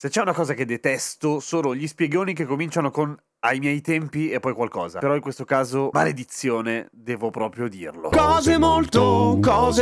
Se c'è una cosa che detesto sono gli spiegoni che cominciano con "ai miei tempi" e poi qualcosa. Però in questo caso, maledizione, devo proprio dirlo. Cose molto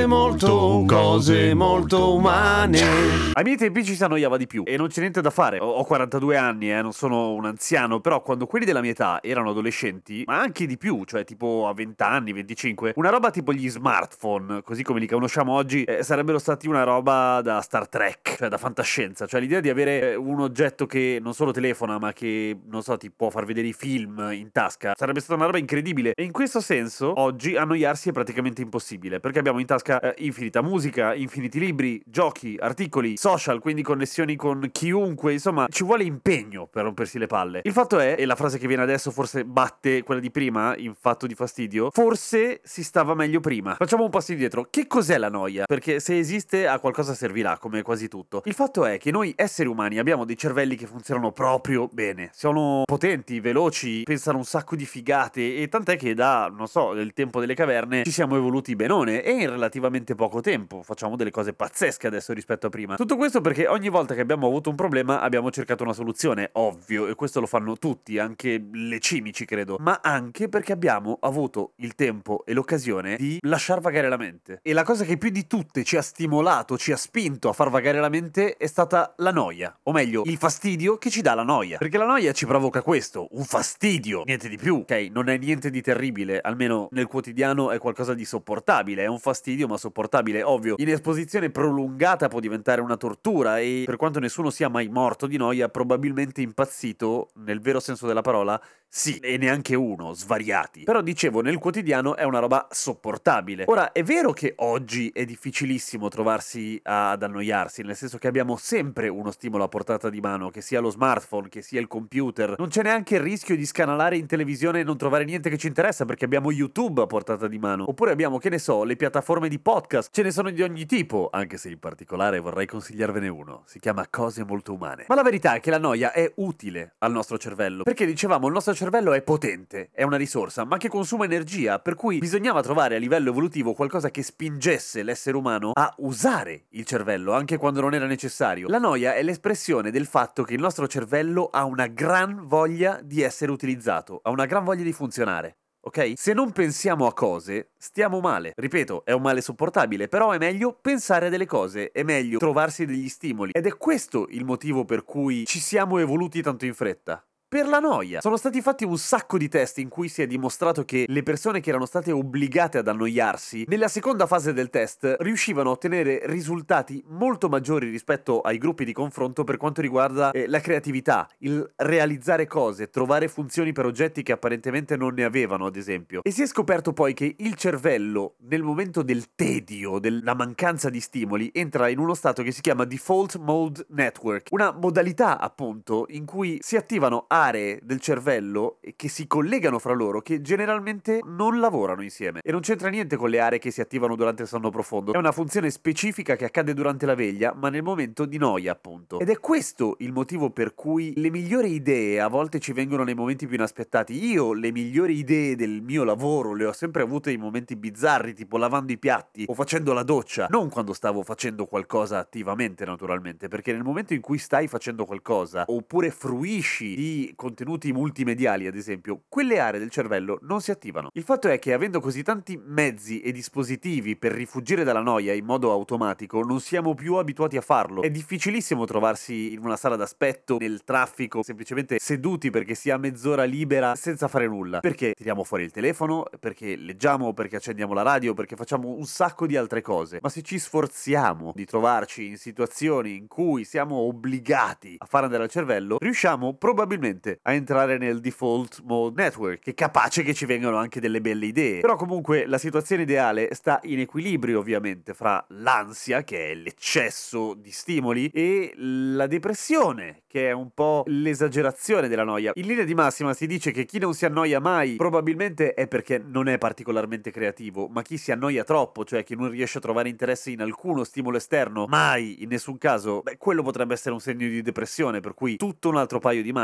umane. Ai miei tempi ci si annoiava di più e non c'è niente da fare. Ho 42 anni, non sono un anziano, però quando quelli della mia età erano adolescenti, ma anche di più, cioè tipo a 20 anni, 25, una roba tipo gli smartphone, così come li conosciamo oggi, sarebbero stati una roba da Star Trek, cioè da fantascienza. Cioè l'idea di avere un oggetto che non solo telefona, ma che, non so, ti può far vedere i film in tasca, sarebbe stata una roba incredibile. E in questo senso, oggi annoiarsi è praticamente impossibile, perché abbiamo in tasca infinita musica, infiniti libri, giochi, articoli, social, quindi connessioni con chiunque, insomma, ci vuole impegno per rompersi le palle. Il fatto è, e la frase che viene adesso forse batte quella di prima, in fatto di fastidio, forse si stava meglio prima. Facciamo un passo indietro. Che cos'è la noia? Perché se esiste a qualcosa servirà, come quasi tutto. Il fatto è che noi esseri umani abbiamo dei cervelli che funzionano proprio bene. Sono potenti, veloci, pensano un sacco di figate, e tant'è che da, non so, del tempo delle caverne ci siamo evoluti benone, e in relativamente poco tempo facciamo delle cose pazzesche adesso rispetto a prima. Tutto questo perché ogni volta che abbiamo avuto un problema abbiamo cercato una soluzione, ovvio, e questo lo fanno tutti, anche le cimici credo, ma anche perché abbiamo avuto il tempo e l'occasione di lasciar vagare la mente. E la cosa che più di tutte ci ha stimolato, ci ha spinto a far vagare la mente è stata la noia, o meglio, il fastidio che ci dà la noia. Perché la noia ci provoca questo, un fastidio, niente di più, ok? Non è niente di terribile, almeno nel quotidiano è qualcosa di sopportabile, è un fastidio ma sopportabile, ovvio. In esposizione prolungata può diventare una tortura, e per quanto nessuno sia mai morto di noia, probabilmente impazzito, nel vero senso della parola, sì, e neanche uno, svariati. Però dicevo, nel quotidiano è una roba sopportabile. Ora, è vero che oggi è difficilissimo trovarsi ad annoiarsi, nel senso che abbiamo sempre uno stimolo a portata di mano, che sia lo smartphone, che sia il computer. Non c'è neanche il rischio di scanalare in televisione e non trovare niente che ci interessa, perché abbiamo YouTube a portata di mano. Oppure abbiamo, che ne so, le piattaforme di podcast. Ce ne sono di ogni tipo, anche se in particolare vorrei consigliarvene uno. Si chiama Cose molto umane. Ma la verità è che la noia è utile al nostro cervello, perché dicevamo il nostro cervello è potente, è una risorsa, ma che consuma energia, per cui bisognava trovare a livello evolutivo qualcosa che spingesse l'essere umano a usare il cervello, anche quando non era necessario. La noia è l'espressione del fatto che il nostro cervello ha una gran voglia di essere utilizzato, ha una gran voglia di funzionare. Ok? Se non pensiamo a cose, stiamo male. Ripeto, è un male sopportabile, però è meglio pensare a delle cose, è meglio trovarsi degli stimoli. Ed è questo il motivo per cui ci siamo evoluti tanto in fretta. Per la noia. Sono stati fatti un sacco di test in cui si è dimostrato che le persone che erano state obbligate ad annoiarsi, nella seconda fase del test riuscivano a ottenere risultati molto maggiori rispetto ai gruppi di confronto per quanto riguarda la creatività, il realizzare cose, trovare funzioni per oggetti che apparentemente non ne avevano, ad esempio. E si è scoperto poi che il cervello, nel momento del tedio, della mancanza di stimoli, entra in uno stato che si chiama Default Mode Network, una modalità appunto in cui si attivano aree del cervello che si collegano fra loro, che generalmente non lavorano insieme. E non c'entra niente con le aree che si attivano durante il sonno profondo. È una funzione specifica che accade durante la veglia, ma nel momento di noia, appunto. Ed è questo il motivo per cui le migliori idee a volte ci vengono nei momenti più inaspettati. Io le migliori idee del mio lavoro le ho sempre avute in momenti bizzarri, tipo lavando i piatti o facendo la doccia, non quando stavo facendo qualcosa attivamente, naturalmente, perché nel momento in cui stai facendo qualcosa, oppure fruisci di contenuti multimediali, ad esempio, quelle aree del cervello non si attivano. Il fatto è che, avendo così tanti mezzi e dispositivi per rifuggire dalla noia in modo automatico, non siamo più abituati a farlo. È difficilissimo trovarsi in una sala d'aspetto, nel traffico, semplicemente seduti perché si ha mezz'ora libera senza fare nulla. Perché tiriamo fuori il telefono, perché leggiamo, perché accendiamo la radio, perché facciamo un sacco di altre cose. Ma se ci sforziamo di trovarci in situazioni in cui siamo obbligati a far andare al cervello, riusciamo probabilmente a entrare nel Default Mode Network, che è capace che ci vengano anche delle belle idee. Però comunque la situazione ideale sta in equilibrio, ovviamente, fra l'ansia, che è l'eccesso di stimoli, e la depressione, che è un po' l'esagerazione della noia. In linea di massima si dice che chi non si annoia mai probabilmente è perché non è particolarmente creativo, ma chi si annoia troppo, cioè chi non riesce a trovare interesse in alcuno stimolo esterno, mai, in nessun caso, quello potrebbe essere un segno di depressione, per cui tutto un altro paio di maniche.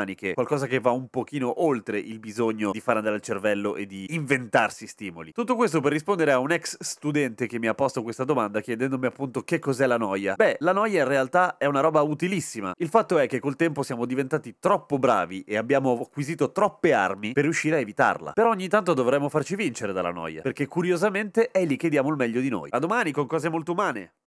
qualcosa che va un pochino oltre il bisogno di far andare il cervello e di inventarsi stimoli. Tutto questo per rispondere a un ex studente che mi ha posto questa domanda chiedendomi appunto che cos'è la noia. Beh, la noia in realtà è una roba utilissima. Il fatto è che col tempo siamo diventati troppo bravi e abbiamo acquisito troppe armi per riuscire a evitarla. Però ogni tanto dovremmo farci vincere dalla noia, perché curiosamente è lì che diamo il meglio di noi. A domani con cose molto umane.